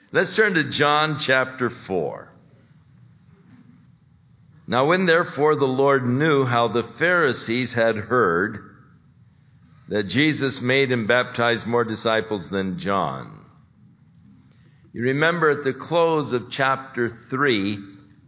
Let's turn to John chapter 4. Now when therefore the Lord knew how the Pharisees had heard that Jesus made and baptized more disciples than John. You remember at the close of chapter 3,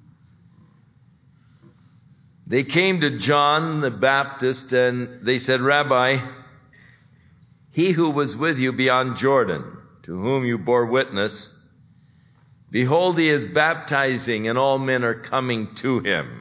they came to John the Baptist and they said, Rabbi, he who was with you beyond Jordan, to whom you bore witness, behold, he is baptizing, and all men are coming to him.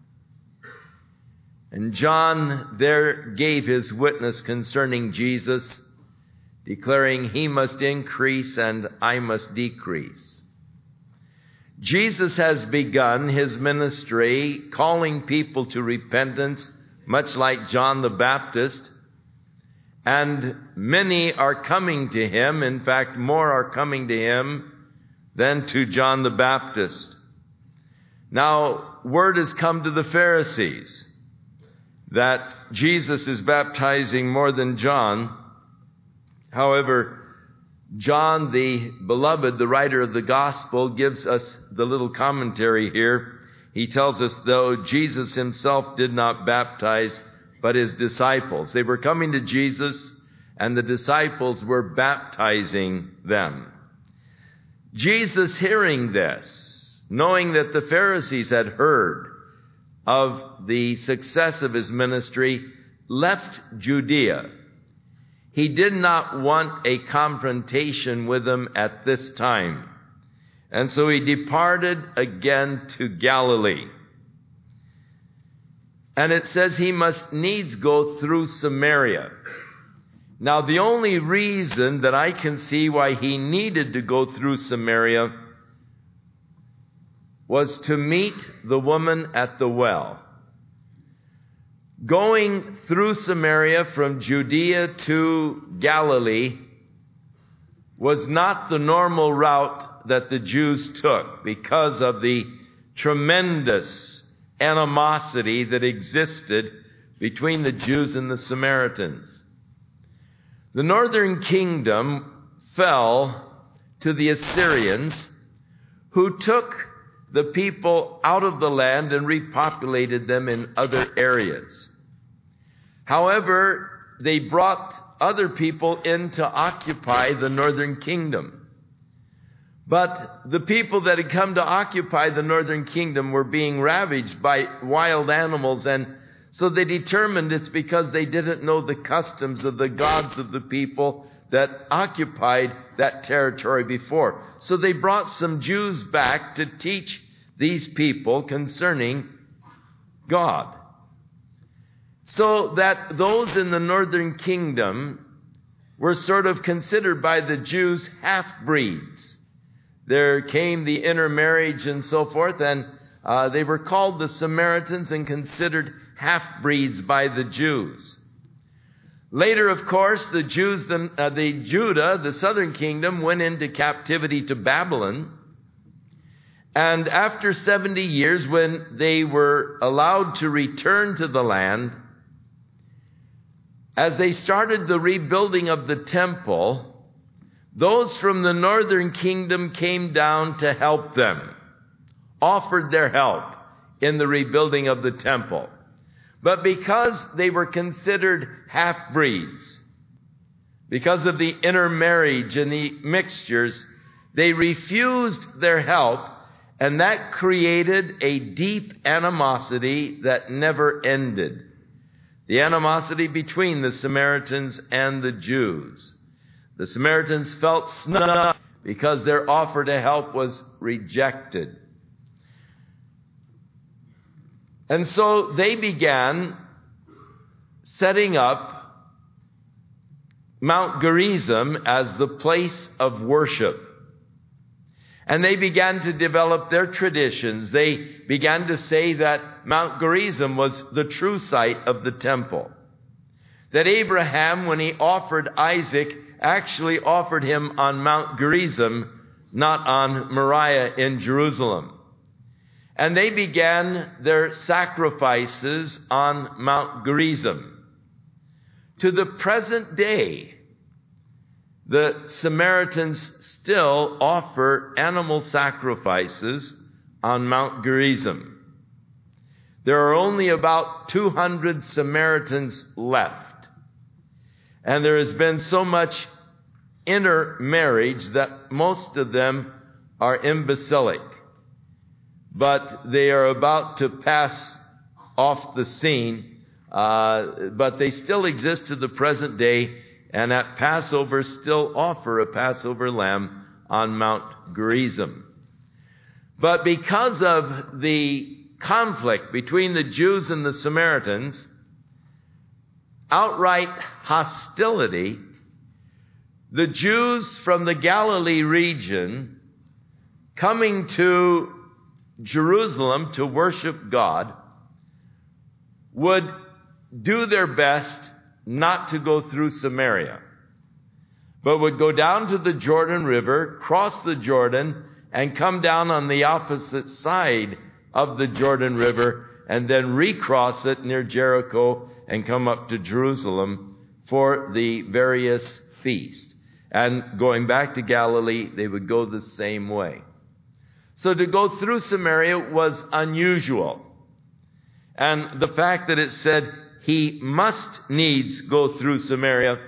And John there gave his witness concerning Jesus, declaring, he must increase and I must decrease. Jesus has begun his ministry, calling people to repentance, much like John the Baptist. And many are coming to him. In fact, more are coming to him than to John the Baptist. Now, word has come to the Pharisees that Jesus is baptizing more than John. However, John, the beloved, the writer of the gospel, gives us the little commentary here. He tells us, though Jesus himself did not baptize, but his disciples. They were coming to Jesus, and the disciples were baptizing them. Jesus, hearing this, knowing that the Pharisees had heard of the success of his ministry, left Judea. He did not want a confrontation with them at this time. And so he departed again to Galilee. And it says he must needs go through Samaria. Now, the only reason that I can see why he needed to go through Samaria was to meet the woman at the well. Going through Samaria from Judea to Galilee was not the normal route that the Jews took because of the tremendous animosity that existed between the Jews and the Samaritans. The northern kingdom fell to the Assyrians, who took the people out of the land and repopulated them in other areas. However, they brought other people in to occupy the northern kingdom. But the people that had come to occupy the northern kingdom were being ravaged by wild animals, and so they determined it's because they didn't know the customs of the gods of the people that occupied that territory before. So they brought some Jews back to teach these people concerning God. So that those in the northern kingdom were sort of considered by the Jews half-breeds. There came the intermarriage and so forth, and they were called the Samaritans and considered half-breeds by the Jews. Later, of course, the Judah, the southern kingdom, went into captivity to Babylon. And after 70 years, when they were allowed to return to the land, as they started the rebuilding of the temple, those from the northern kingdom came down to help them, offered their help in the rebuilding of the temple. But because they were considered half-breeds, because of the intermarriage and the mixtures, they refused their help, and that created a deep animosity that never ended. The animosity between the Samaritans and the Jews. The Samaritans felt snubbed because their offer to help was rejected. And so they began setting up Mount Gerizim as the place of worship. And they began to develop their traditions. They began to say that Mount Gerizim was the true site of the temple. That Abraham, when he offered Isaac, actually offered him on Mount Gerizim, not on Moriah in Jerusalem. And they began their sacrifices on Mount Gerizim. To the present day, the Samaritans still offer animal sacrifices on Mount Gerizim. There are only about 200 Samaritans left. And there has been so much intermarriage that most of them are imbecilic. But they are about to pass off the scene. But they still exist to the present day, and at Passover still offer a Passover lamb on Mount Gerizim. But because of the conflict between the Jews and the Samaritans, outright hostility, the Jews from the Galilee region coming to Jerusalem to worship God would do their best not to go through Samaria, but would go down to the Jordan River, cross the Jordan, and come down on the opposite side of the Jordan River, and then recross it near Jericho and come up to Jerusalem for the various feasts. And going back to Galilee, they would go the same way. So to go through Samaria was unusual. And the fact that it said he must needs go through Samaria,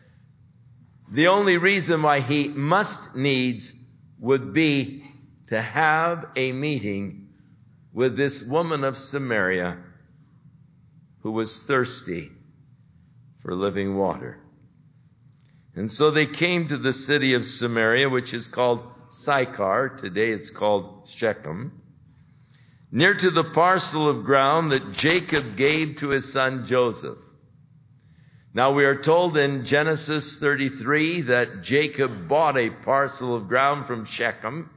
the only reason why he must needs would be to have a meeting with this woman of Samaria who was thirsty for living water. And so they came to the city of Samaria, which is called Sychar. Today it's called Shechem, near to the parcel of ground that Jacob gave to his son Joseph. Now we are told in Genesis 33 that Jacob bought a parcel of ground from Shechem,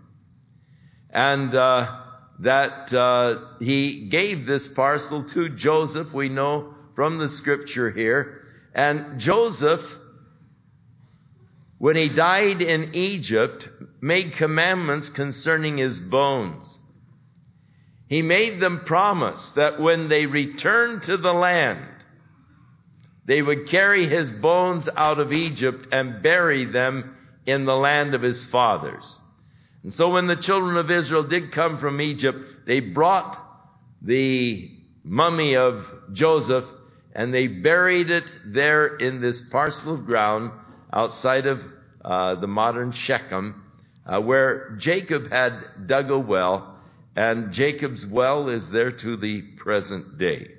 and that he gave this parcel to Joseph, we know from the scripture here. And Joseph, when he died in Egypt, made commandments concerning his bones. He made them promise that when they returned to the land, they would carry his bones out of Egypt and bury them in the land of his fathers. And so when the children of Israel did come from Egypt, they brought the mummy of Joseph and they buried it there in this parcel of ground outside of the modern Shechem, where Jacob had dug a well, and Jacob's well is there to the present day.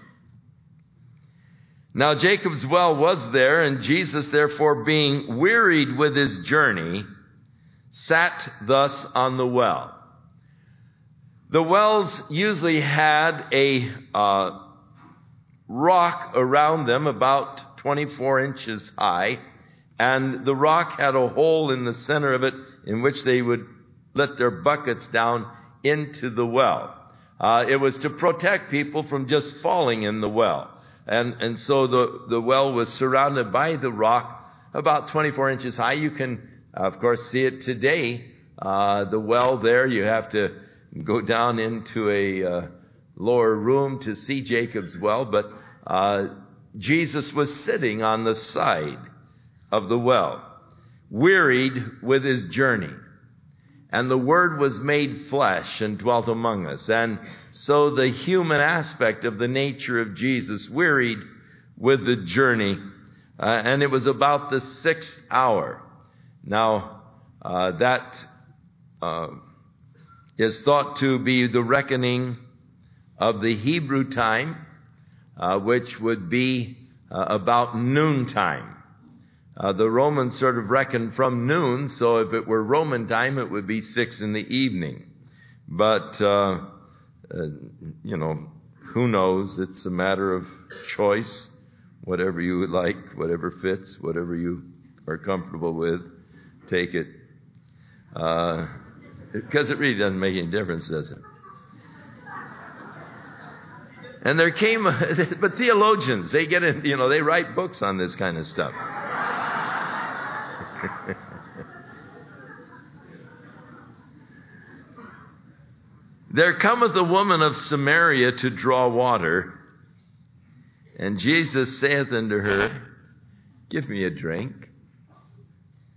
Now Jacob's well was there, and Jesus, therefore, being wearied with his journey, sat thus on the well. The wells usually had a rock around them about 24 inches high, and the rock had a hole in the center of it in which they would let their buckets down into the well. It was to protect people from just falling in the well. And so the well was surrounded by the rock about 24 inches high. You can, of course, see it today. The well there, you have to go down into a lower room to see Jacob's well. But Jesus was sitting on the side of the well, wearied with his journey. And the Word was made flesh and dwelt among us. And so the human aspect of the nature of Jesus, wearied with the journey. And it was about the 6th hour. Now, that is thought to be the reckoning of the Hebrew time, which would be about noontime. The Romans sort of reckoned from noon, so if it were Roman time, it would be 6 in the evening. But, who knows? It's a matter of choice. Whatever you would like, whatever fits, whatever you are comfortable with, take it. Because it really doesn't make any difference, does it? And there came, but theologians, they get in, they write books on this kind of stuff. There cometh a woman of Samaria to draw water, and Jesus saith unto her, Give me a drink.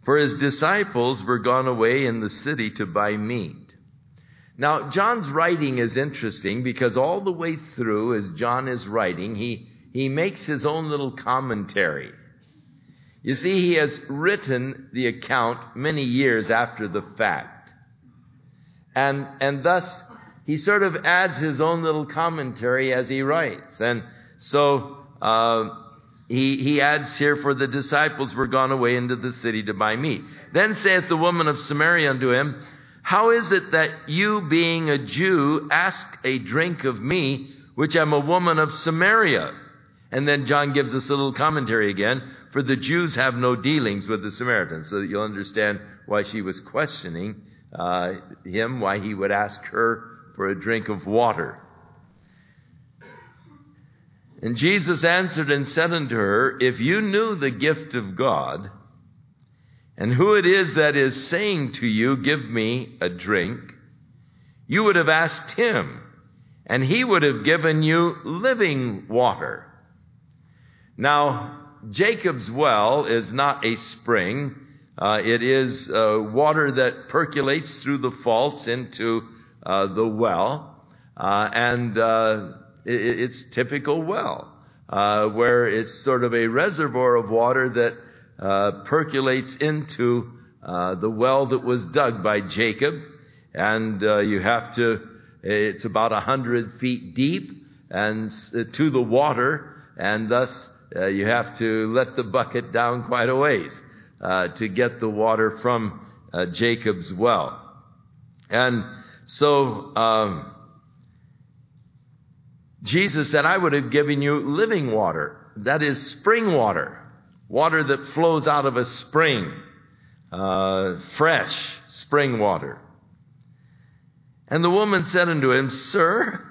for his disciples were gone away in the city to buy meat. Now, John's writing is interesting because all the way through, as John is writing, he makes his own little commentary. You see, he has written the account many years after the fact. And thus, he sort of adds his own little commentary as he writes. And so, he adds here, for the disciples were gone away into the city to buy meat. Then saith the woman of Samaria unto him, how is it that you, being a Jew, ask a drink of me, which am a woman of Samaria? And then John gives us a little commentary again, for the Jews have no dealings with the Samaritans, so that you'll understand why she was questioning him, why he would ask her for a drink of water. And Jesus answered and said unto her, if you knew the gift of God, and who it is that is saying to you, give me a drink, you would have asked him, and he would have given you living water. Now, Jacob's well is not a spring. It is water that percolates through the faults into the well. It's typical well, where it's sort of a reservoir of water that percolates into the well that was dug by Jacob. And it's about 100 feet deep and to the water, and thus you have to let the bucket down quite a ways to get the water from Jacob's well. And so Jesus said, I would have given you living water. That is spring water. Water that flows out of a spring. Fresh spring water. And the woman said unto him, Sir,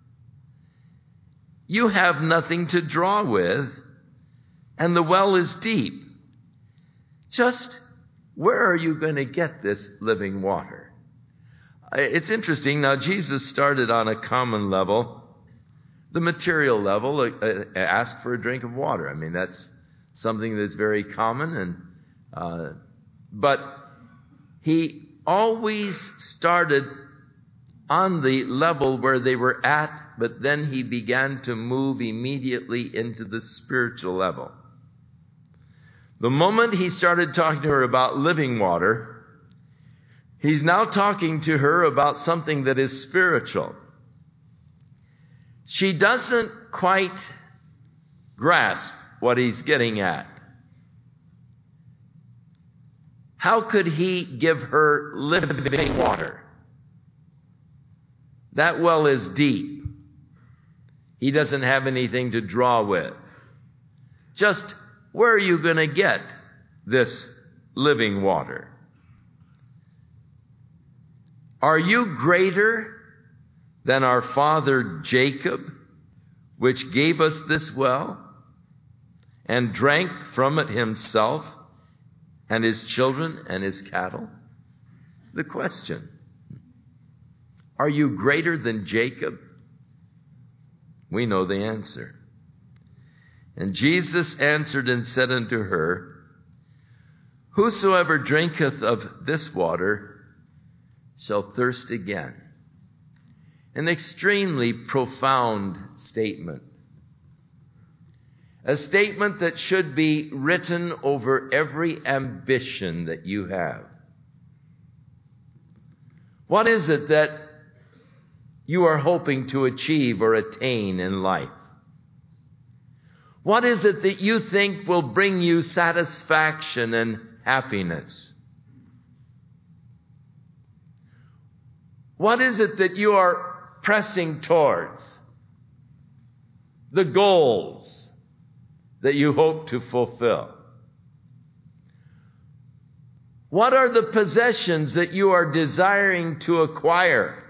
you have nothing to draw with, and the well is deep. Just where are you going to get this living water? It's interesting. Now, Jesus started on a common level, the material level, ask for a drink of water. I mean, that's something that's very common, but he always started on the level where they were at, but then he began to move immediately into the spiritual level. The moment he started talking to her about living water, he's now talking to her about something that is spiritual. She doesn't quite grasp what he's getting at. How could he give her living water? That well is deep. He doesn't have anything to draw with. Just where are you going to get this living water? Are you greater than our father Jacob, which gave us this well and drank from it himself and his children and his cattle? The question, are you greater than Jacob? We know the answer. And Jesus answered and said unto her, Whosoever drinketh of this water shall thirst again. An extremely profound statement. A statement that should be written over every ambition that you have. What is it that you are hoping to achieve or attain in life? What is it that you think will bring you satisfaction and happiness? What is it that you are pressing towards? The goals that you hope to fulfill. What are the possessions that you are desiring to acquire?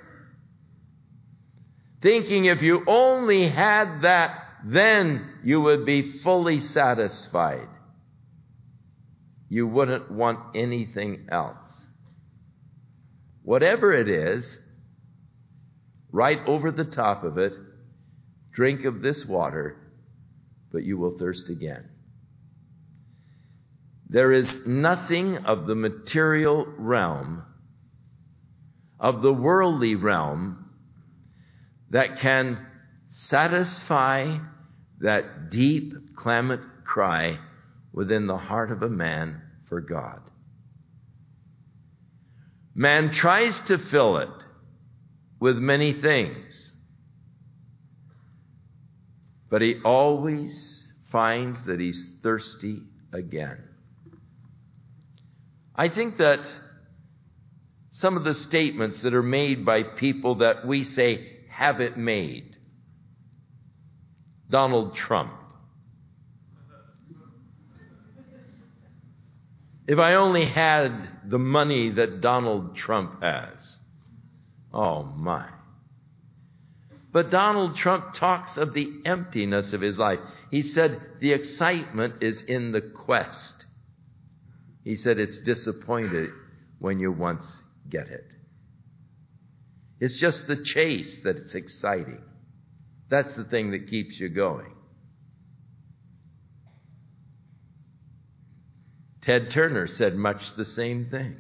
Thinking if you only had that, then you would be fully satisfied. You wouldn't want anything else. Whatever it is, right over the top of it, drink of this water, but you will thirst again. There is nothing of the material realm, of the worldly realm, that can satisfy that deep, clamant cry within the heart of a man for God. Man tries to fill it with many things, but he always finds that he's thirsty again. I think that some of the statements that are made by people that we say have it made. Donald Trump. If I only had the money that Donald Trump has. Oh my. But Donald Trump talks of the emptiness of his life. He said the excitement is in the quest. He said it's disappointed when you once get it. It's just the chase that it's exciting. That's the thing that keeps you going. Ted Turner said much the same thing.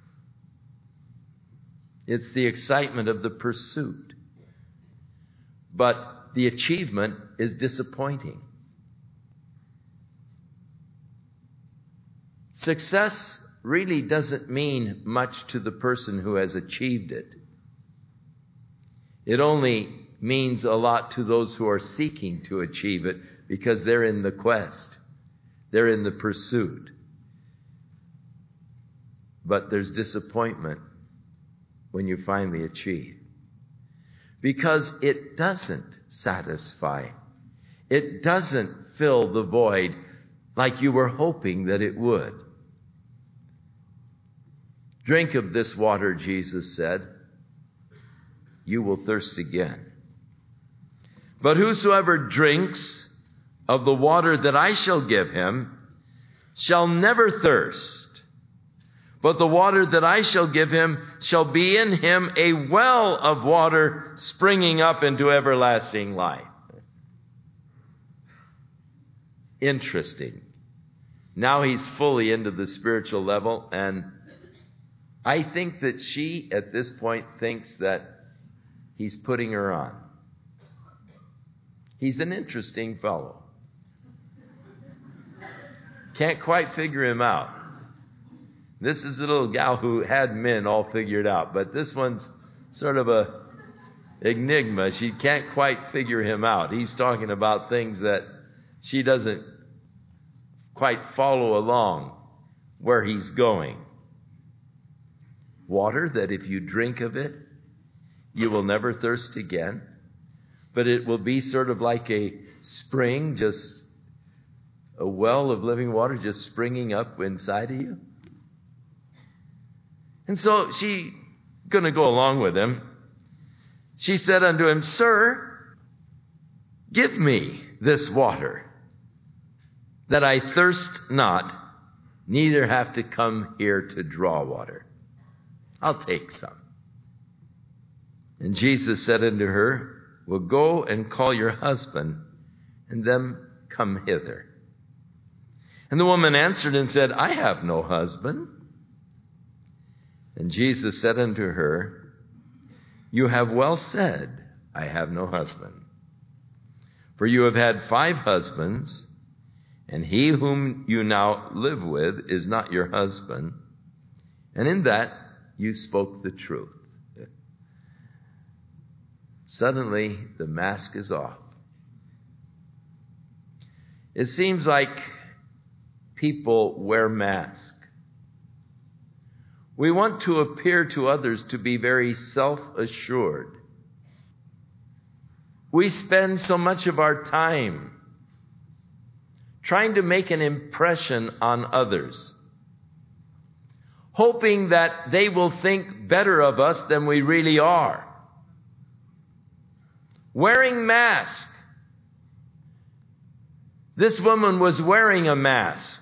It's the excitement of the pursuit. But the achievement is disappointing. Success really doesn't mean much to the person who has achieved it. It only means a lot to those who are seeking to achieve it because they're in the quest. They're in the pursuit. But there's disappointment when you finally achieve. Because it doesn't satisfy. It doesn't fill the void like you were hoping that it would. Drink of this water, Jesus said, you will thirst again. But whosoever drinks of the water that I shall give him shall never thirst. But the water that I shall give him shall be in him a well of water springing up into everlasting life. Interesting. Now he's fully into the spiritual level, and I think that she, at this point, thinks that he's putting her on. He's an interesting fellow. Can't quite figure him out. This is a little gal who had men all figured out, but this one's sort of a enigma. She can't quite figure him out. He's talking about things that she doesn't quite follow along where he's going. Water that if you drink of it, you will never thirst again. But it will be sort of like a spring, just a well of living water just springing up inside of you. And so she going to go along with him. She said unto him, Sir, give me this water, that I thirst not, neither have to come here to draw water. I'll take some. And Jesus said unto her, Well, go and call your husband, and then come hither. And the woman answered and said, I have no husband. And Jesus said unto her, You have well said, I have no husband. For you have had 5 husbands, and he whom you now live with is not your husband. And in that you spoke the truth. Suddenly, the mask is off. It seems like people wear masks. We want to appear to others to be very self-assured. We spend so much of our time trying to make an impression on others, hoping that they will think better of us than we really are. Wearing masks. This woman was wearing a mask.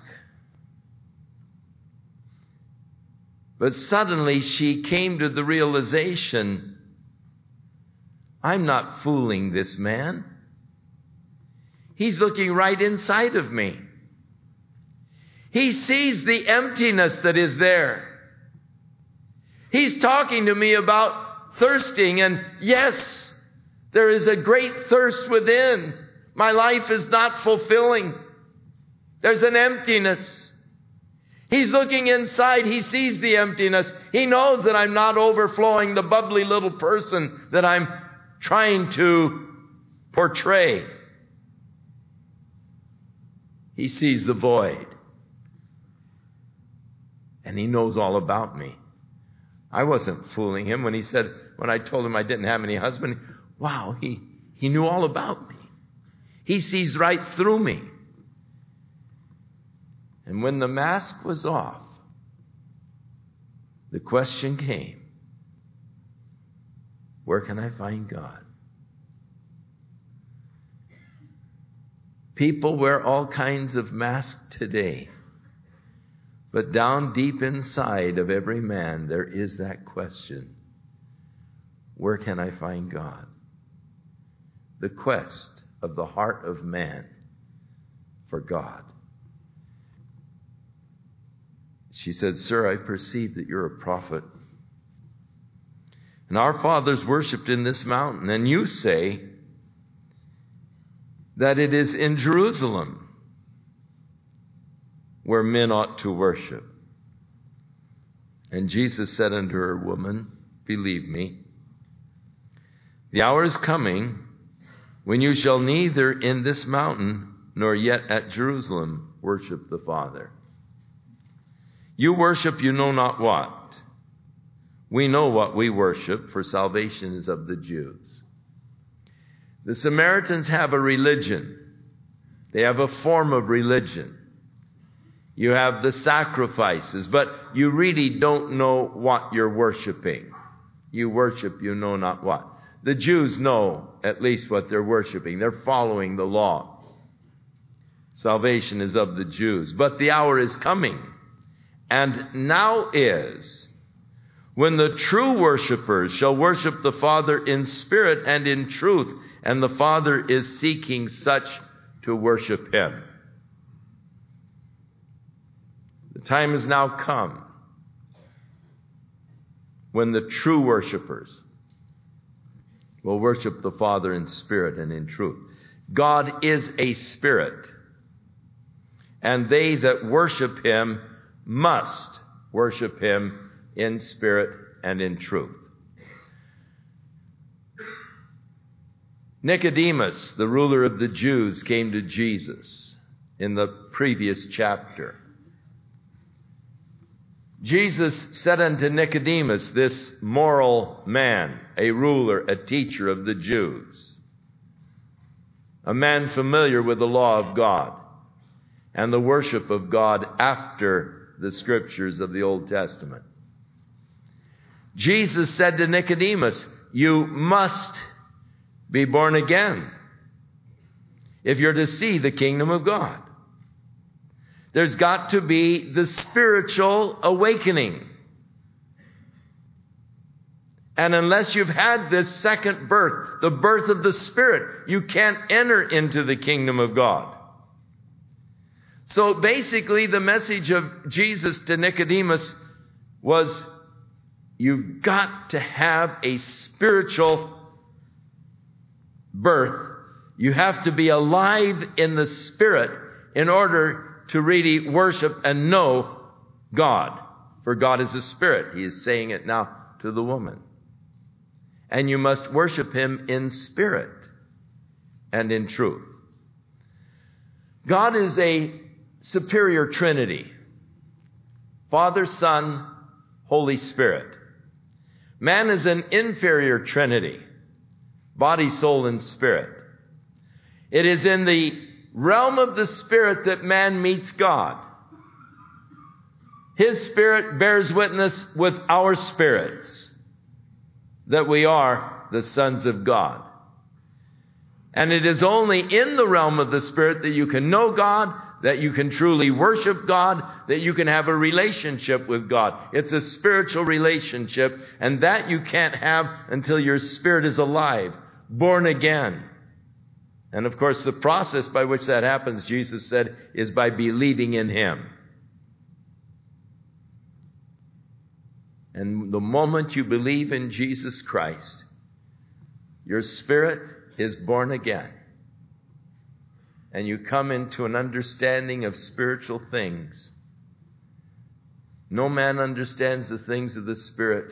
But suddenly she came to the realization, I'm not fooling this man. He's looking right inside of me. He sees the emptiness that is there. He's talking to me about thirsting, and yes, there is a great thirst within. My life is not fulfilling. There's an emptiness. He's looking inside. He sees the emptiness. He knows that I'm not overflowing, the bubbly little person that I'm trying to portray. He sees the void. And he knows all about me. I wasn't fooling him when I told him I didn't have any husband. Wow, he knew all about me. He sees right through me. And when the mask was off, the question came, where can I find God? People wear all kinds of masks today. But down deep inside of every man, there is that question. Where can I find God? The quest of the heart of man for God. She said, "Sir, I perceive that you're a prophet. And our fathers worshipped in this mountain, and you say that it is in Jerusalem where men ought to worship." And Jesus said unto her, "Woman, believe me, the hour is coming when you shall neither in this mountain nor yet at Jerusalem worship the Father. You worship you know not what. We know what we worship, for salvation is of the Jews." The Samaritans have a religion. They have a form of religion. You have the sacrifices, but you really don't know what you're worshiping. You worship you know not what. The Jews know at least what they're worshiping. They're following the law. Salvation is of the Jews. But the hour is coming, and now is, when the true worshipers shall worship the Father in spirit and in truth, and the Father is seeking such to worship him. The time has now come when the true worshipers will worship the Father in spirit and in truth. God is a spirit, and they that worship him must worship him in spirit and in truth. Nicodemus, the ruler of the Jews, came to Jesus in the previous chapter. Jesus said unto Nicodemus, this moral man, a ruler, a teacher of the Jews, a man familiar with the law of God and the worship of God after the scriptures of the Old Testament. Jesus said to Nicodemus, you must be born again if you're to see the kingdom of God. There's got to be the spiritual awakening. And unless you've had this second birth, the birth of the Spirit, you can't enter into the kingdom of God. So basically the message of Jesus to Nicodemus was, you've got to have a spiritual birth. You have to be alive in the Spirit in order to really worship and know God. For God is a spirit. He is saying it now to the woman. And you must worship him in spirit and in truth. God is a superior Trinity. Father, Son, Holy Spirit. Man is an inferior Trinity. Body, soul, and spirit. It is in the realm of the Spirit that man meets God. His Spirit bears witness with our spirits that we are the sons of God. And it is only in the realm of the Spirit that you can know God, that you can truly worship God, that you can have a relationship with God. It's a spiritual relationship, and that you can't have until your spirit is alive, born again. And of course, the process by which that happens, Jesus said, is by believing in him. And the moment you believe in Jesus Christ, your spirit is born again. And you come into an understanding of spiritual things. No man understands the things of the Spirit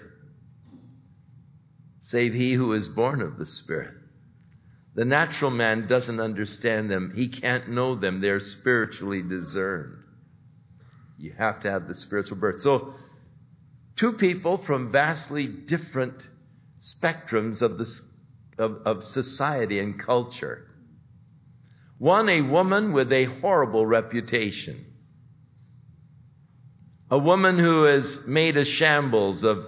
save he who is born of the Spirit. The natural man doesn't understand them. He can't know them. They're spiritually discerned. You have to have the spiritual birth. So, two people from vastly different spectrums of society and culture. One, a woman with a horrible reputation. A woman who has made a shambles of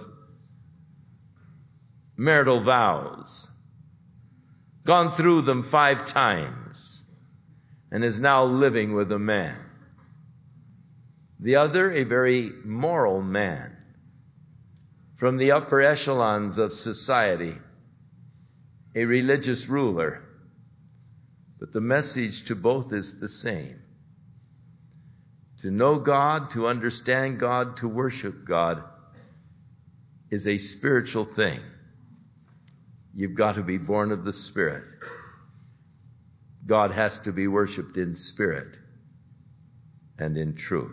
marital vows, gone through them 5 times, and is now living with a man. The other, a very moral man from the upper echelons of society, a religious ruler. But the message to both is the same. To know God, to understand God, to worship God is a spiritual thing. You've got to be born of the Spirit. God has to be worshiped in spirit and in truth.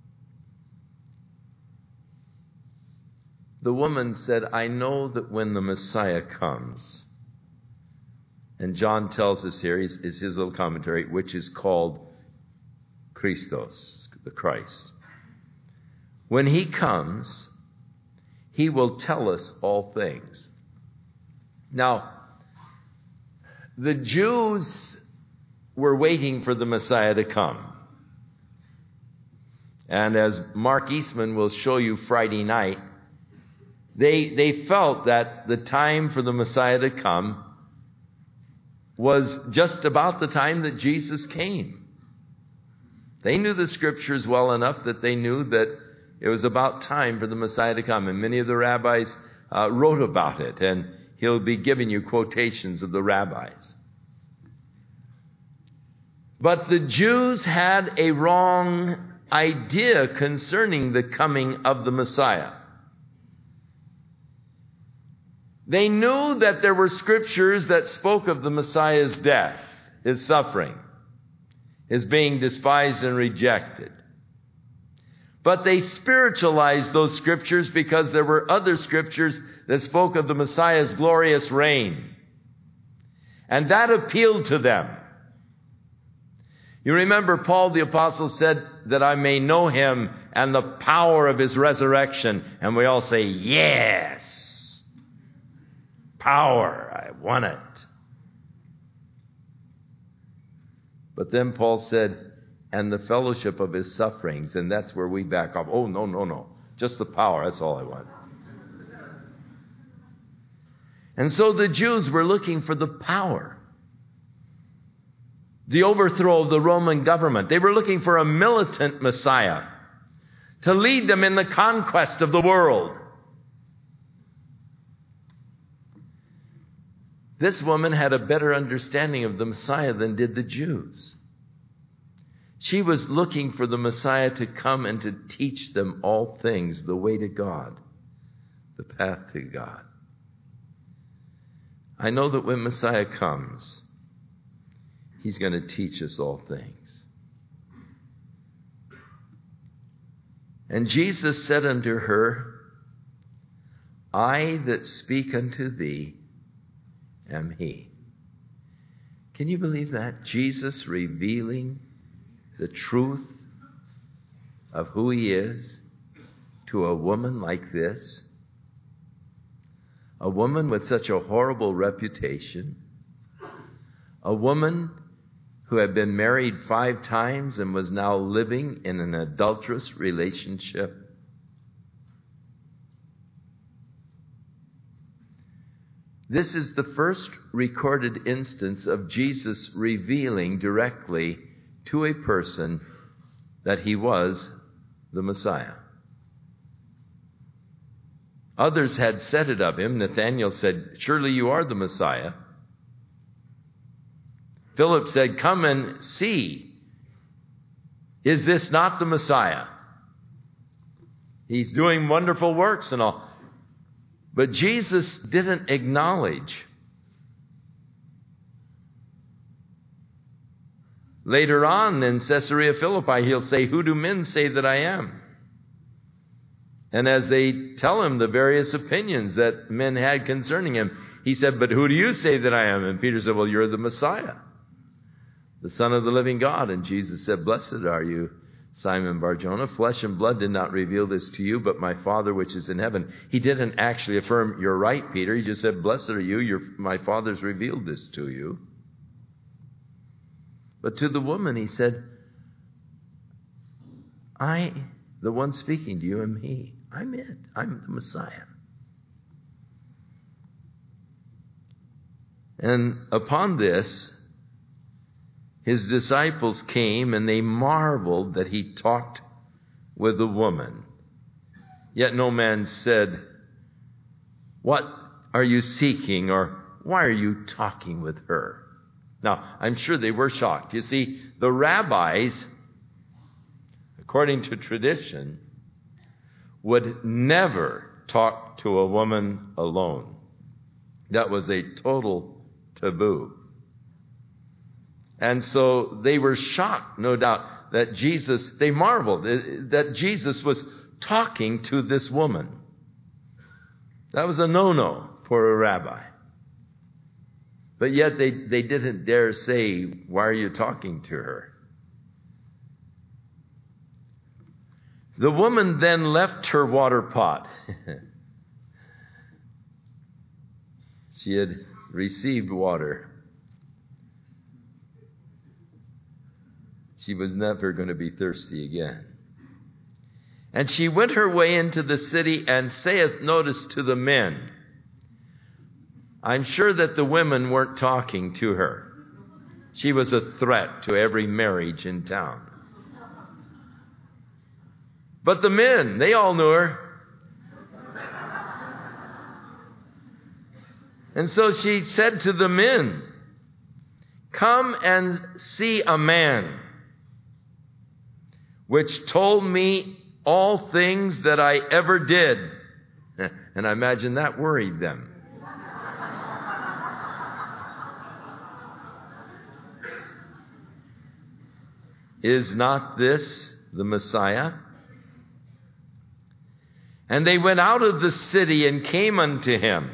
The woman said, I know that when the Messiah comes, and John tells us here, is his little commentary, which is called Christos, the Christ. When he comes, he will tell us all things. Now, the Jews were waiting for the Messiah to come. And as Mark Eastman will show you Friday night, they felt that the time for the Messiah to come was just about the time that Jesus came. They knew the scriptures well enough that they knew that it was about time for the Messiah to come. And many of the rabbis wrote about it. And he'll be giving you quotations of the rabbis. But the Jews had a wrong idea concerning the coming of the Messiah. They knew that there were scriptures that spoke of the Messiah's death, his suffering, his being despised and rejected. But they spiritualized those scriptures because there were other scriptures that spoke of the Messiah's glorious reign. And that appealed to them. You remember Paul the Apostle said that I may know him and the power of his resurrection. And we all say, yes. Power, I want it. But then Paul said, and the fellowship of his sufferings, and that's where we back off. Oh, no. Just the power, that's all I want. And so the Jews were looking for the power. The overthrow of the Roman government. They were looking for a militant Messiah to lead them in the conquest of the world. This woman had a better understanding of the Messiah than did the Jews. She was looking for the Messiah to come and to teach them all things, the way to God, the path to God. I know that when Messiah comes, he's going to teach us all things. And Jesus said unto her, I that speak unto thee am he. Can you believe that? Jesus revealing the truth of who he is to a woman like this. A woman with such a horrible reputation. A woman who had been married 5 times and was now living in an adulterous relationship. This is the first recorded instance of Jesus revealing directly to a person that he was the Messiah. Others had said it of him. Nathanael said, surely you are the Messiah. Philip said, come and see. Is this not the Messiah? He's doing wonderful works and all. But Jesus didn't acknowledge. Later on in Caesarea Philippi, he'll say, "Who do men say that I am?" And as they tell him the various opinions that men had concerning him, he said, "But who do you say that I am?" And Peter said, "Well, you're the Messiah, the Son of the living God." And Jesus said, "Blessed are you, Simon Bar-Jonah. Flesh and blood did not reveal this to you, but my Father which is in heaven." He didn't actually affirm, "You're right, Peter." He just said, "Blessed are you. My Father's revealed this to you." But to the woman, he said, "I, the one speaking to you, am he. I'm it. I'm the Messiah." And upon this, his disciples came and they marveled that he talked with the woman. Yet no man said, "What are you seeking?" or "Why are you talking with her?" Now, I'm sure they were shocked. You see, the rabbis, according to tradition, would never talk to a woman alone. That was a total taboo. And so they were shocked, no doubt, that they marveled that Jesus was talking to this woman. That was a no-no for a rabbi. But yet they didn't dare say, "Why are you talking to her?" The woman then left her water pot. She had received water. She was never going to be thirsty again. And she went her way into the city and saith, notice, to the men. I'm sure that the women weren't talking to her. She was a threat to every marriage in town. But the men, they all knew her. And so she said to the men, "Come and see a man which told me all things that I ever did." And I imagine that worried them. Is not this the Messiah? And they went out of the city and came unto him.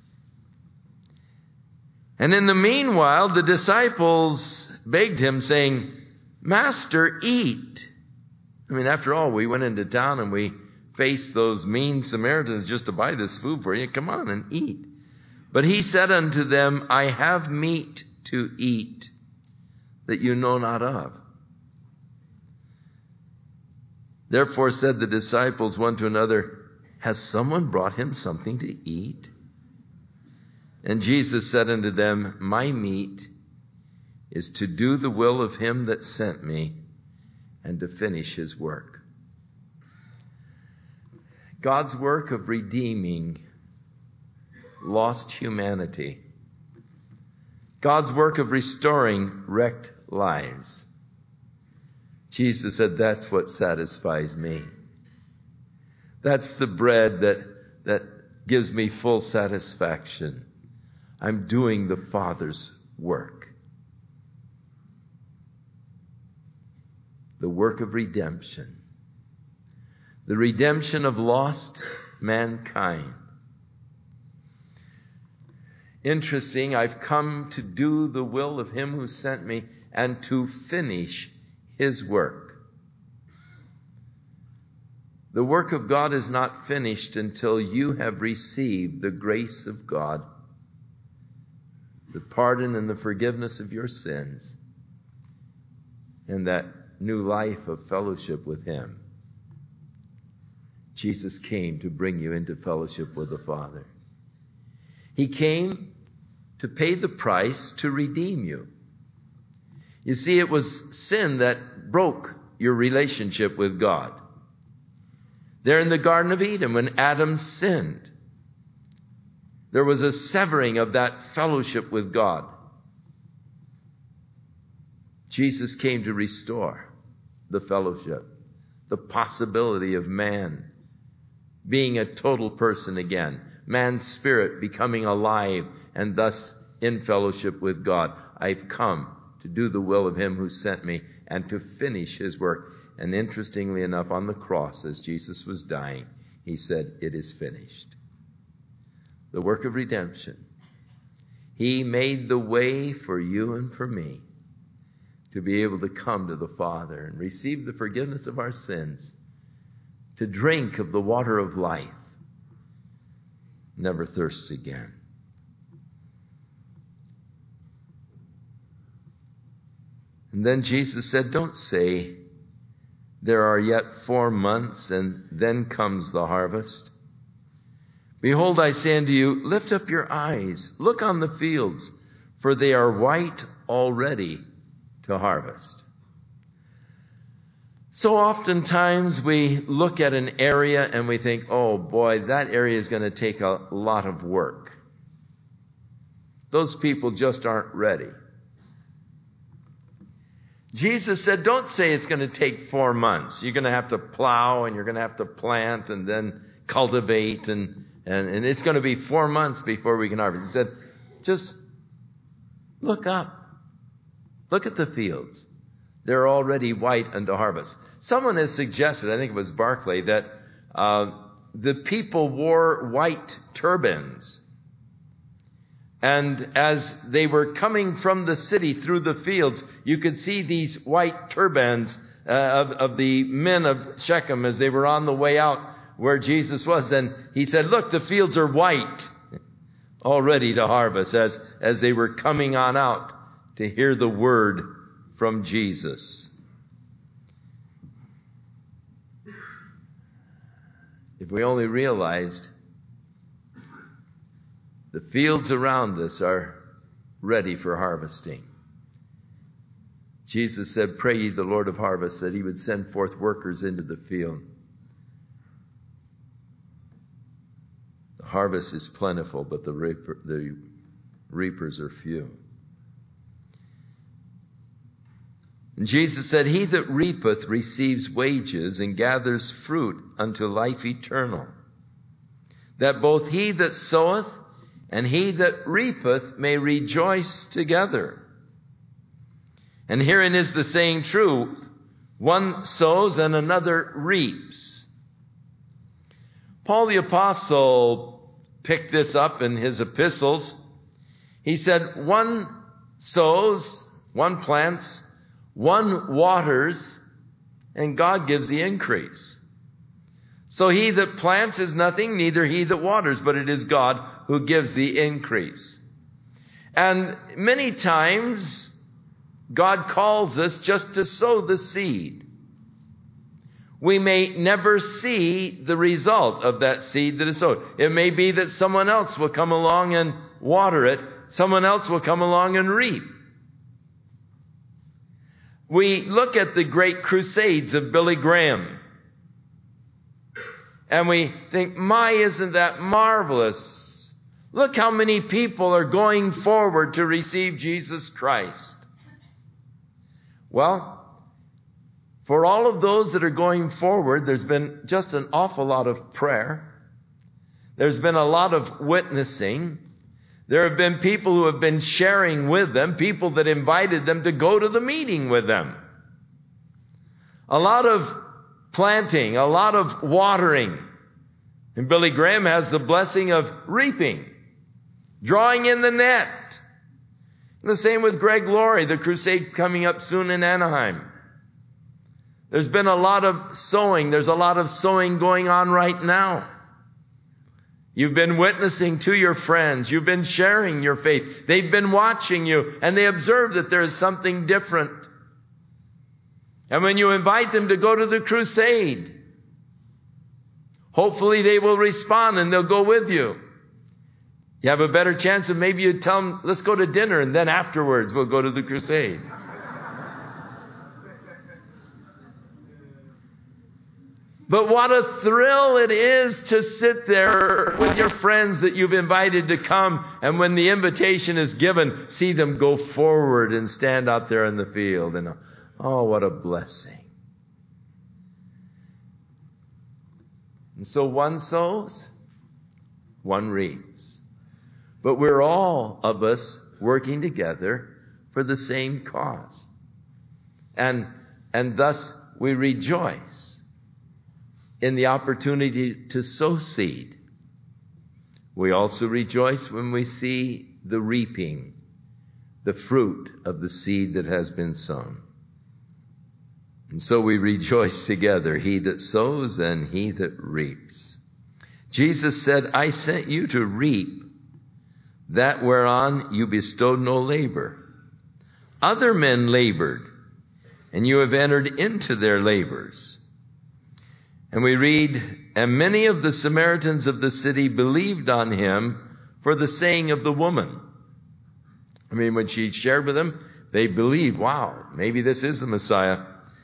And in the meanwhile, the disciples begged him, saying, "Master, eat." I mean, after all, we went into town and we faced those mean Samaritans just to buy this food for you. Come on and eat. But he said unto them, "I have meat to eat that you know not of." Therefore said the disciples one to another, "Has someone brought him something to eat?" And Jesus said unto them, "My meat is to do the will of him that sent me and to finish his work." God's work of redeeming lost humanity. God's work of restoring wrecked lives. Jesus said, that's what satisfies me. That's the bread that gives me full satisfaction. I'm doing the Father's work. The work of redemption. The redemption of lost mankind. Interesting, I've come to do the will of him who sent me and to finish his work. The work of God is not finished until you have received the grace of God, the pardon and the forgiveness of your sins, and that new life of fellowship with him. Jesus came to bring you into fellowship with the Father. He came to pay the price to redeem you. You see, it was sin that broke your relationship with God. There in the Garden of Eden, when Adam sinned, there was a severing of that fellowship with God. Jesus came to restore the fellowship, the possibility of man being a total person again, man's spirit becoming alive and thus in fellowship with God. I've come to do the will of him who sent me and to finish his work. And interestingly enough, on the cross, as Jesus was dying, he said, it is finished. The work of redemption. He made the way for you and for me to be able to come to the Father and receive the forgiveness of our sins, to drink of the water of life, never thirst again. And then Jesus said, don't say, there are yet 4 months and then comes the harvest. Behold, I say unto you, lift up your eyes, look on the fields, for they are white already to harvest. So oftentimes we look at an area and we think, oh boy, that area is going to take a lot of work. Those people just aren't ready. Jesus said, don't say it's going to take 4 months. You're going to have to plow and you're going to have to plant and then cultivate and it's going to be 4 months before we can harvest. He said, just look up. Look at the fields. They're already white unto harvest. Someone has suggested, I think it was Barclay, that the people wore white turbans. And as they were coming from the city through the fields, you could see these white turbans of the men of Shechem as they were on the way out where Jesus was. And he said, look, the fields are white, all ready to harvest, as they were coming on out to hear the word from Jesus. If we only realized the fields around us are ready for harvesting. Jesus said, pray ye the Lord of harvest that he would send forth workers into the field. The harvest is plentiful, but the reapers are few. And Jesus said, he that reapeth receives wages and gathers fruit unto life eternal, that both he that soweth and he that reapeth may rejoice together. And herein is the saying true, one sows and another reaps. Paul the Apostle picked this up in his epistles. He said, one sows, one plants, one waters, and God gives the increase. So he that plants is nothing, neither he that waters, but it is God who gives the increase. And many times, God calls us just to sow the seed. We may never see the result of that seed that is sowed. It may be that someone else will come along and water it. Someone else will come along and reap. We look at the great crusades of Billy Graham, and we think, my, isn't that marvelous? Look how many people are going forward to receive Jesus Christ. Well, for all of those that are going forward, there's been just an awful lot of prayer. There's been a lot of witnessing. There have been people who have been sharing with them, people that invited them to go to the meeting with them. A lot of planting, a lot of watering. And Billy Graham has the blessing of reaping, drawing in the net. And the same with Greg Laurie, the crusade coming up soon in Anaheim. There's been a lot of sowing. There's a lot of sowing going on right now. You've been witnessing to your friends. You've been sharing your faith. They've been watching you, and they observe that there is something different. And when you invite them to go to the crusade, hopefully they will respond and they'll go with you. You have a better chance of maybe you tell them, let's go to dinner, and then afterwards we'll go to the crusade. But what a thrill it is to sit there with your friends that you've invited to come, and when the invitation is given, see them go forward and stand out there in the field. And oh, what a blessing. And so one sows, one reaps. But we're all of us working together for the same cause. And thus we rejoice in the opportunity to sow seed. We also rejoice when we see the reaping, the fruit of the seed that has been sown. And so we rejoice together, he that sows and he that reaps. Jesus said, I sent you to reap that whereon you bestowed no labor. Other men labored, and you have entered into their labors. And we read, and many of the Samaritans of the city believed on him for the saying of the woman. I mean, when she shared with them, they believed, wow, maybe this is the Messiah.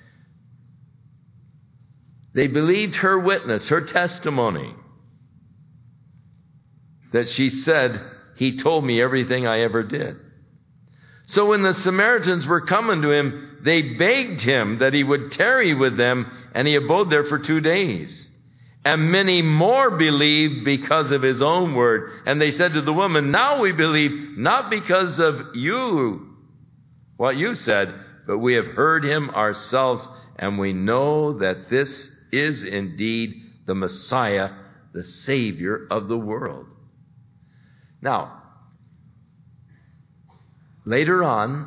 They believed her witness, her testimony, that she said, he told me everything I ever did. So when the Samaritans were coming to him, they begged him that he would tarry with them, and he abode there for 2 days. And many more believed because of his own word. And they said to the woman, now we believe, not because of you, what you said, but we have heard him ourselves, and we know that this is indeed the Messiah, the Savior of the world. Now, later on,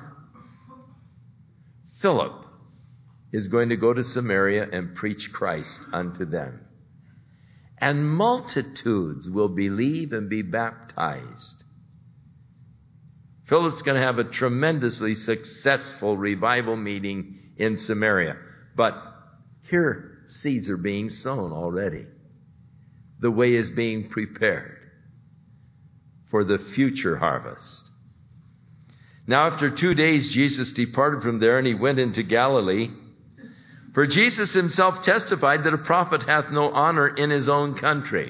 Philip is going to go to Samaria and preach Christ unto them. And multitudes will believe and be baptized. Philip's going to have a tremendously successful revival meeting in Samaria. But here, seeds are being sown already. The way is being prepared for the future harvest. Now, after 2 days, Jesus departed from there, and he went into Galilee. For Jesus himself testified that a prophet hath no honor in his own country.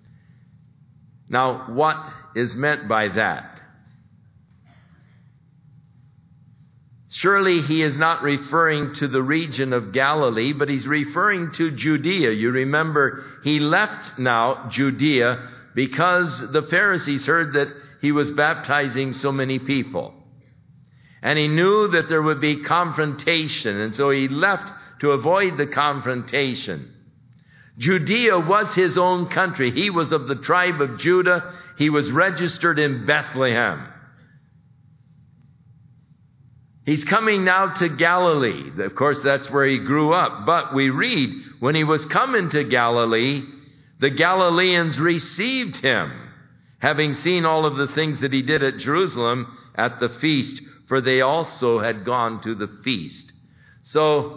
Now, what is meant by that? Surely he is not referring to the region of Galilee, but he's referring to Judea. You remember, he left now Judea because the Pharisees heard that he was baptizing so many people. And he knew that there would be confrontation, and so he left to avoid the confrontation. Judea was his own country. He was of the tribe of Judah. He was registered in Bethlehem. He's coming now to Galilee. Of course, that's where he grew up. But we read, when he was coming to Galilee, the Galileans received him, having seen all of the things that he did at Jerusalem at the feast, for they also had gone to the feast. So,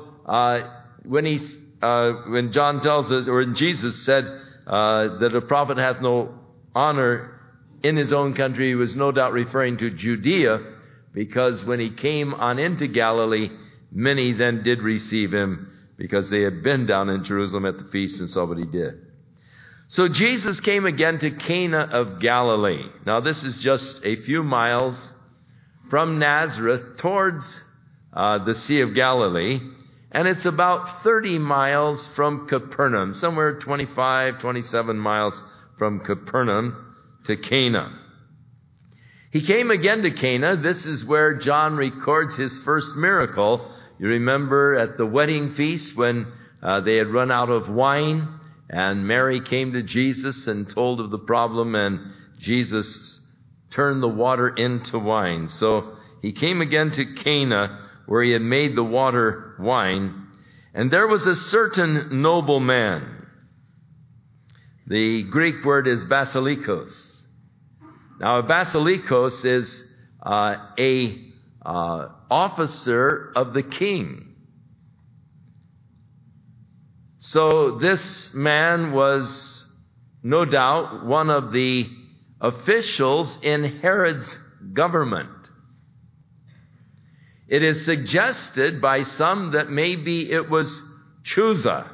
when John tells us, or when Jesus said that a prophet hath no honor in his own country, he was no doubt referring to Judea, because when he came on into Galilee, many then did receive him, because they had been down in Jerusalem at the feast and saw what he did. So Jesus came again to Cana of Galilee. Now this is just a few miles from Nazareth towards the Sea of Galilee. And it's about 30 miles from Capernaum, somewhere 25, 27 miles from Capernaum to Cana. He came again to Cana. This is where John records his first miracle. You remember at the wedding feast when they had run out of wine, and Mary came to Jesus and told of the problem, and Jesus turned the water into wine. So he came again to Cana, where he had made the water wine. And there was a certain nobleman. The Greek word is basilikos. Now, a basilikos is a officer of the king. So this man was no doubt one of the officials in Herod's government. It is suggested by some that maybe it was Chuza.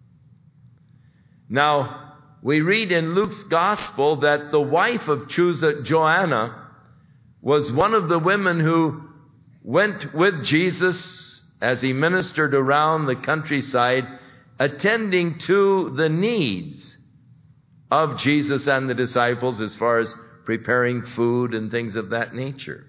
Now, we read in Luke's gospel that the wife of Chuza, Joanna, was one of the women who went with Jesus as he ministered around the countryside, attending to the needs of Jesus and the disciples as far as preparing food and things of that nature.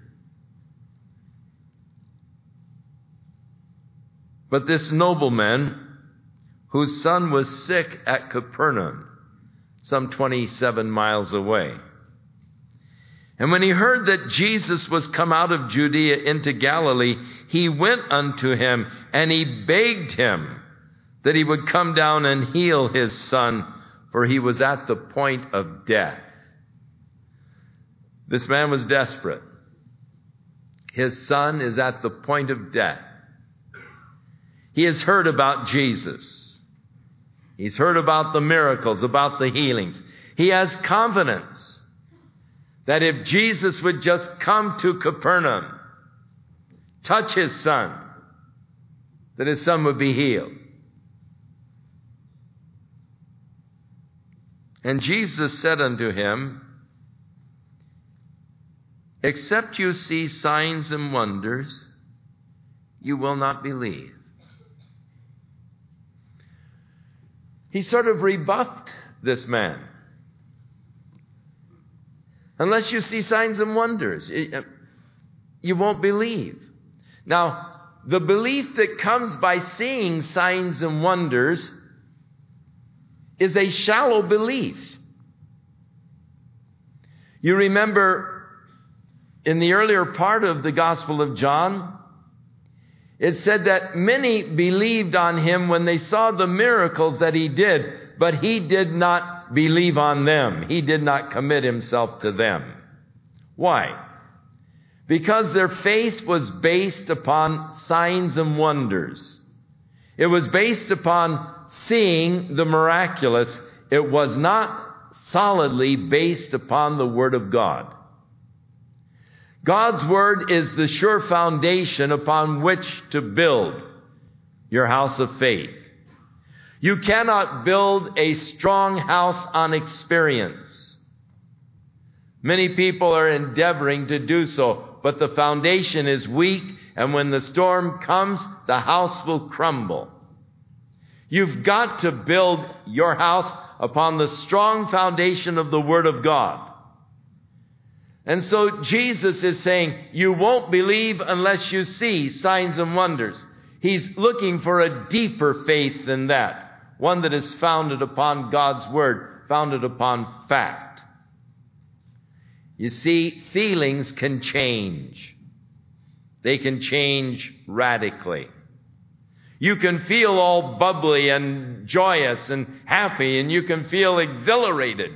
But this nobleman, whose son was sick at Capernaum, some 27 miles away. And when he heard that Jesus was come out of Judea into Galilee, he went unto him, and he begged him that he would come down and heal his son, for he was at the point of death. This man was desperate. His son is at the point of death. He has heard about Jesus. He's heard about the miracles, about the healings. He has confidence that if Jesus would just come to Capernaum, touch his son, that his son would be healed. And Jesus said unto him, except you see signs and wonders, you will not believe. He sort of rebuffed this man. Unless you see signs and wonders, you won't believe. Now, the belief that comes by seeing signs and wonders is a shallow belief. You remember in the earlier part of the Gospel of John, it said that many believed on him when they saw the miracles that he did, but he did not believe on them. He did not commit himself to them. Why? Because their faith was based upon signs and wonders. It was based upon seeing the miraculous. It was not solidly based upon the Word of God. God's Word is the sure foundation upon which to build your house of faith. You cannot build a strong house on experience. Many people are endeavoring to do so, but the foundation is weak, and when the storm comes, the house will crumble. You've got to build your house upon the strong foundation of the Word of God. And so Jesus is saying, you won't believe unless you see signs and wonders. He's looking for a deeper faith than that. One that is founded upon God's Word, founded upon fact. You see, feelings can change. They can change radically. You can feel all bubbly and joyous and happy, and you can feel exhilarated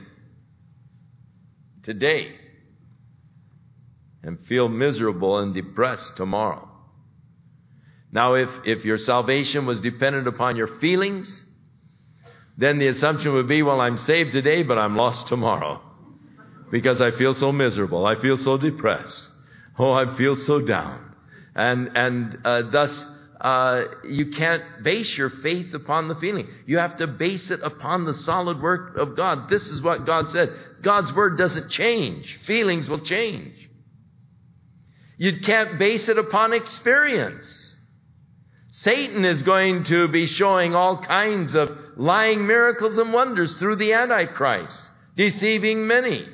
today and feel miserable and depressed tomorrow. Now, if your salvation was dependent upon your feelings, then the assumption would be, well, I'm saved today, but I'm lost tomorrow because I feel so miserable. I feel so depressed. Oh, I feel so down. And thus, you can't base your faith upon the feeling. You have to base it upon the solid work of God. This is what God said. God's Word doesn't change. Feelings will change. You can't base it upon experience. Satan is going to be showing all kinds of lying miracles and wonders through the Antichrist, deceiving many.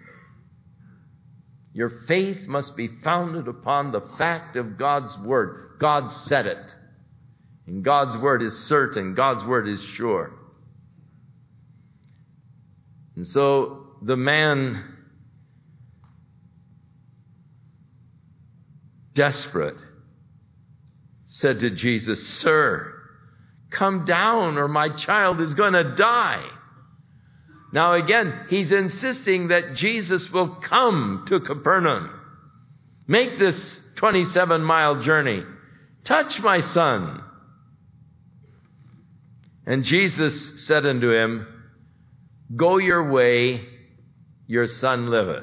Your faith must be founded upon the fact of God's Word. God said it. And God's Word is certain. God's Word is sure. And so the man, desperate, said to Jesus, Sir, come down or my child is going to die. Now again, he's insisting that Jesus will come to Capernaum. Make this 27-mile journey. Touch my son. And Jesus said unto him, Go your way, your son liveth.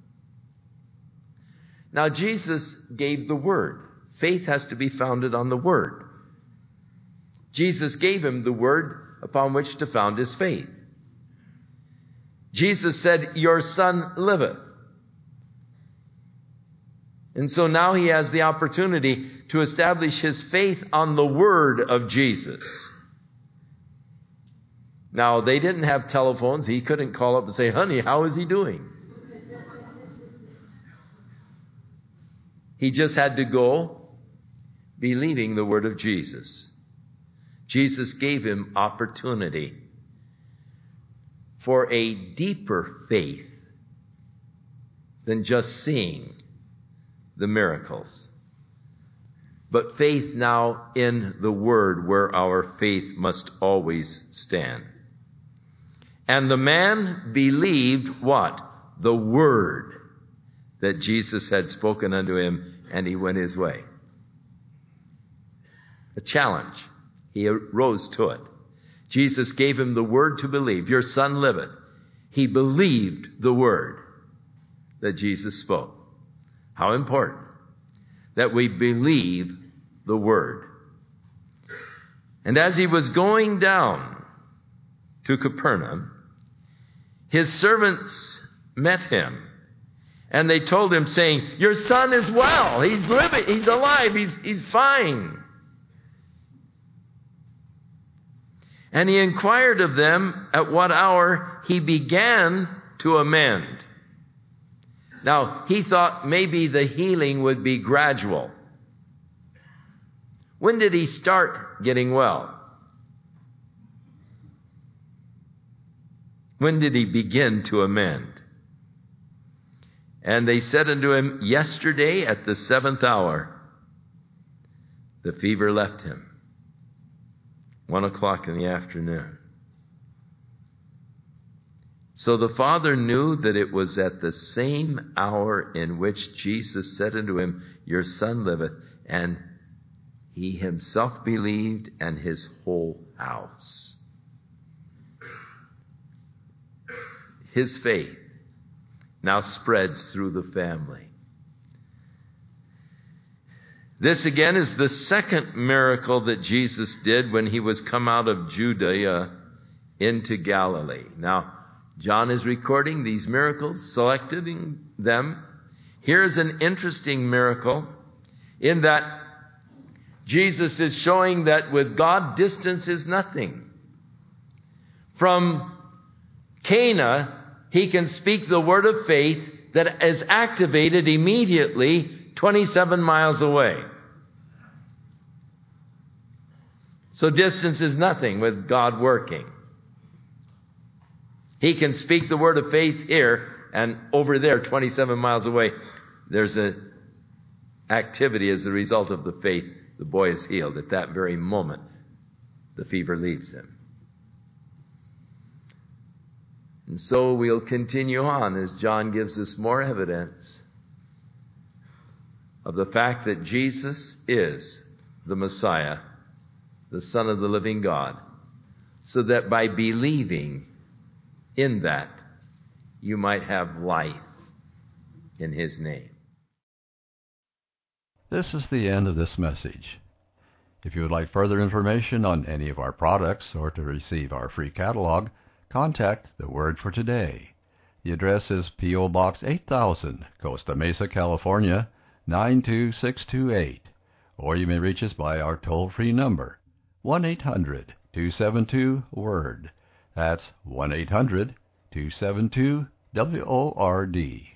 Now Jesus gave the word. Faith has to be founded on the Word. Jesus gave him the Word upon which to found his faith. Jesus said, Your son liveth. And so now he has the opportunity to establish his faith on the Word of Jesus. Now, they didn't have telephones. He couldn't call up and say, honey, how is he doing? He just had to go believing the word of Jesus. Jesus gave him opportunity for a deeper faith than just seeing the miracles. But faith now in the word, where our faith must always stand. And the man believed what? The word that Jesus had spoken unto him, and he went his way. A challenge. He rose to it. Jesus gave him the word to believe. Your son liveth. He believed the word that Jesus spoke. How important that we believe the word. And as he was going down to Capernaum, his servants met him, and they told him, saying, your son is well. He's living. He's alive. He's fine. And he inquired of them at what hour he began to amend. Now, he thought maybe the healing would be gradual. When did he start getting well? When did he begin to amend? And they said unto him, yesterday at the 7th hour, the fever left him. 1:00 in the afternoon. So the father knew that it was at the same hour in which Jesus said unto him, your son liveth, and he himself believed, and his whole house. His faith now spreads through the family. This again is the second miracle that Jesus did when he was come out of Judea into Galilee. Now, John is recording these miracles, selecting them. Here's an interesting miracle in that Jesus is showing that with God, distance is nothing. From Cana, he can speak the word of faith that is activated immediately 27 miles away. So distance is nothing with God working. He can speak the word of faith here, and over there, 27 miles away, there's an activity as a result of the faith. The boy is healed at that very moment. The fever leaves him. And so we'll continue on as John gives us more evidence of the fact that Jesus is the Messiah, the Son of the living God, so that by believing in that, you might have life in his name. This is the end of this message. If you would like further information on any of our products or to receive our free catalog, contact The Word for Today. The address is P.O. Box 8000, Costa Mesa, California, 92628. Or you may reach us by our toll-free number, 1-800-272-WORD. That's 1-800-272-WORD.